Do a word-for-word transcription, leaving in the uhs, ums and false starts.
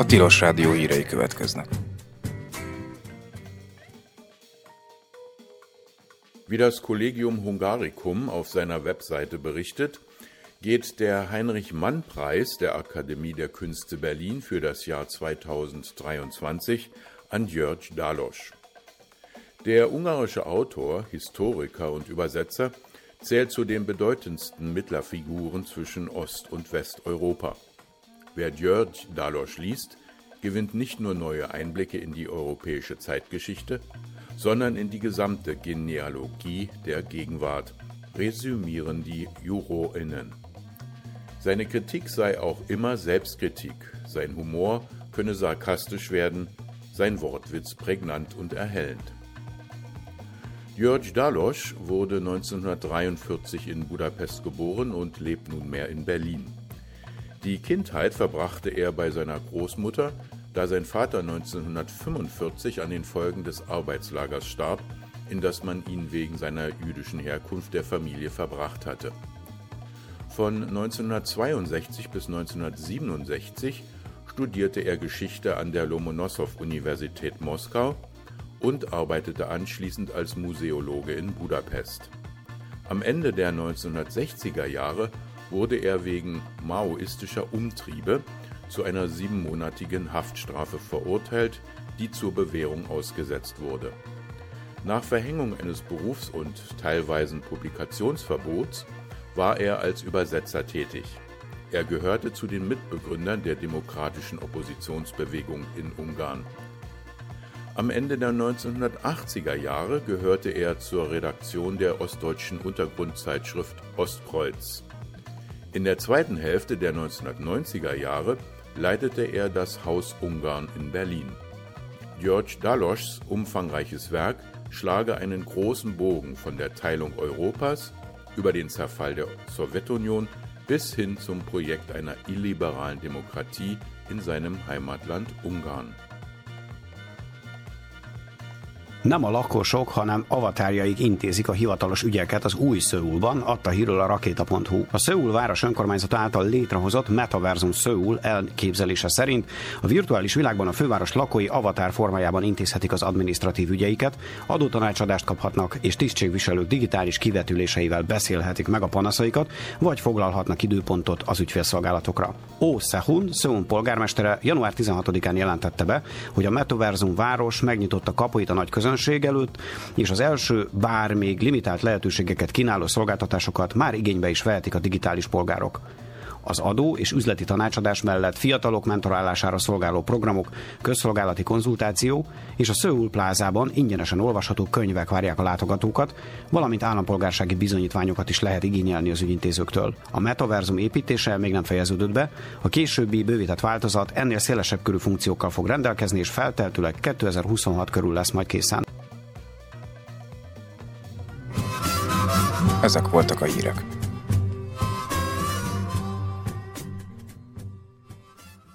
Tilos Rádió hírei következnek. Wie das Collegium Hungaricum auf seiner Webseite berichtet, geht der Heinrich-Mann-Preis der Akademie der Künste Berlin für das Jahr zweitausenddreiundzwanzig an György Dalós. Der ungarische Autor, Historiker und Übersetzer zählt zu den bedeutendsten Mittlerfiguren zwischen Ost- und Westeuropa. Wer György Dalós liest, gewinnt nicht nur neue Einblicke in die europäische Zeitgeschichte, sondern in die gesamte Genealogie der Gegenwart, resümieren die JurorInnen. Seine Kritik sei auch immer Selbstkritik, sein Humor könne sarkastisch werden, sein Wortwitz prägnant und erhellend. György Dalós wurde neunzehnhundertdreiundvierzig in Budapest geboren und lebt nunmehr in Berlin. Die Kindheit verbrachte er bei seiner Großmutter, da sein Vater neunzehnhundertfünfundvierzig an den Folgen des Arbeitslagers starb, in das man ihn wegen seiner jüdischen Herkunft der Familie verbracht hatte. Von neunzehnhundertzweiundsechzig bis neunzehnhundertsiebenundsechzig studierte er Geschichte an der Lomonossow-Universität Moskau und arbeitete anschließend als Museologe in Budapest. Am Ende der neunzehnhundertsechziger Jahre wurde er wegen maoistischer Umtriebe zu einer siebenmonatigen Haftstrafe verurteilt, die zur Bewährung ausgesetzt wurde. Nach Verhängung eines Berufs- und teilweisen Publikationsverbots war er als Übersetzer tätig. Er gehörte zu den Mitbegründern der demokratischen Oppositionsbewegung in Ungarn. Am Ende der neunzehnhundertachtziger Jahre gehörte er zur Redaktion der ostdeutschen Untergrundzeitschrift Ostkreuz. In der zweiten Hälfte der neunzehnhundertneunziger Jahre leitete er das Haus Ungarn in Berlin. György Dalós umfangreiches Werk schlage einen großen Bogen von der Teilung Europas über den Zerfall der Sowjetunion bis hin zum Projekt einer illiberalen Demokratie in seinem Heimatland Ungarn. Nem a lakosok, hanem avatárjaik intézik a hivatalos ügyeket az új Szöulban, adta hírül a rakéta pont hu. A Szöul város önkormányzata által létrehozott Metaversum Szöul elképzelése szerint a virtuális világban a főváros lakói avatár formájában intézhetik az adminisztratív ügyeiket, adótanácsadást kaphatnak, és tisztségviselők digitális kivetüléseivel beszélhetik meg a panaszaikat, vagy foglalhatnak időpontot az ügyfélszolgálatokra. Ó Sehun, Szöul polgármestere január tizenhatodikán jelentette be, hogy a Metaversum város megnyitotta kapuit a nagy közönség előtt, és az első, bár még limitált lehetőségeket kínáló szolgáltatásokat már igénybe is vehetik a digitális polgárok. Az adó és üzleti tanácsadás mellett fiatalok mentorálására szolgáló programok, közszolgálati konzultáció és a Szöul plázában ingyenesen olvasható könyvek várják a látogatókat, valamint állampolgársági bizonyítványokat is lehet igényelni az ügyintézőktől. A Metaversum építése még nem fejeződött be, a későbbi bővített változat ennél szélesebb körű funkciókkal fog rendelkezni, és feltehetőleg kétezer-huszonhat körül lesz majd készen. Ezek voltak a hírek.